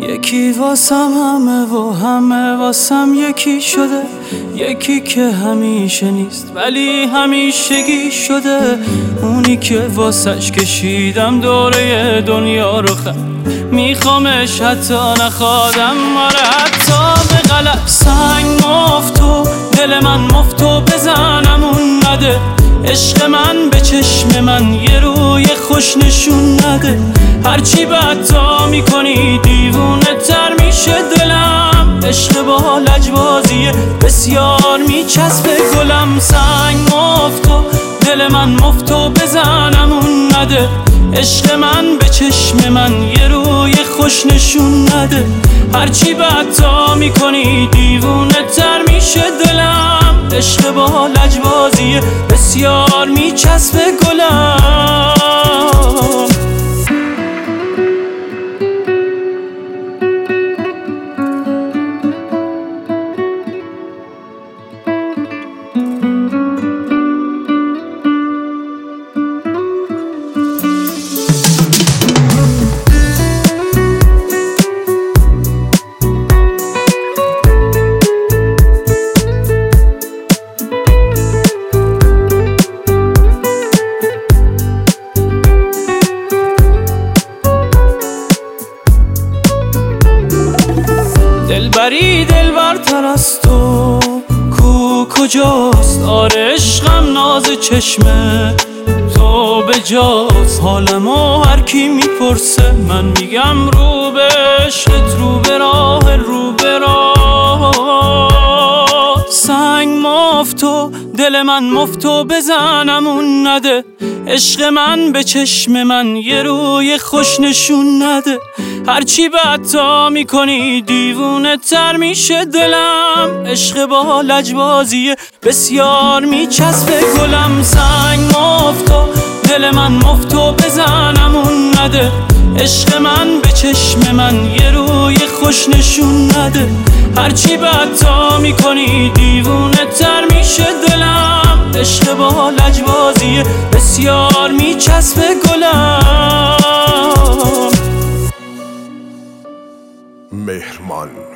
یکی واسم همه و همه واسم یکی شده، یکی که همیشه نیست ولی همیشگی شده، اونی که واسش کشیدم دوره دنیا رو میخوامش حتی نخوادم، آره حتی به غلط. سنگ مفت و دل من مفت و بزنم اون نده، عشق من به چشم من یه روی خوش نشون نده، هرچی بدتا میکنی دیوونه تر میشه دلم، عشق با لجبازیه بسیار میچسبه گلم. سنگ مفت و دل من مفت و بزنم اون نده، عشق من به چشم من یه روی خوش نشون نده، هرچی بدتا میکنی دیوونه تر میشه دلم، عشق با لجبازیه بسیار میچسبه گلم. دلبری دلبرتر از تو کو کجاست؟ آره عشقم ناز چشمه تو به جاست، حالمو هر کی میپرسه من میگم رو به عشقت، رو به راه رو به راه. سنگ مفت و دل من مفت و بزنم اون نده، عشق من به چشم من یه روی خوش نشون نده، هرچی بدتا میکنی دیوونه تر میشه دلم، عشق با لجبازیه بسیار میچسبه گلم. سنگ مفت و دل من مفت و بزنم اون نده، عشق من به چشم من یه روی خوش نشون نده، هرچی بدتا میکنی دیوونه تر میشه دلم، عشق با لجبازیه بسیار میچسبه گلم. مهرمان